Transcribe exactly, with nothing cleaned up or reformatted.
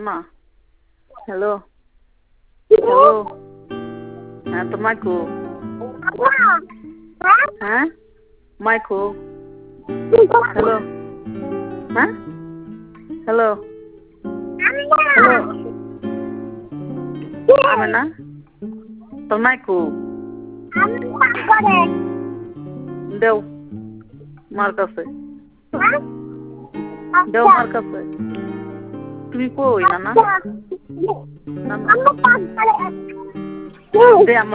না hello hello হ্যাঁ তো মাইকো হ্যাঁ মাইকো হ্যালো হ্যাঁ হ্যালো হ্যালো আমি না তোর মাইকো দেও মার কাছে দেও মার কাছে তুমি কই না না না দে আমার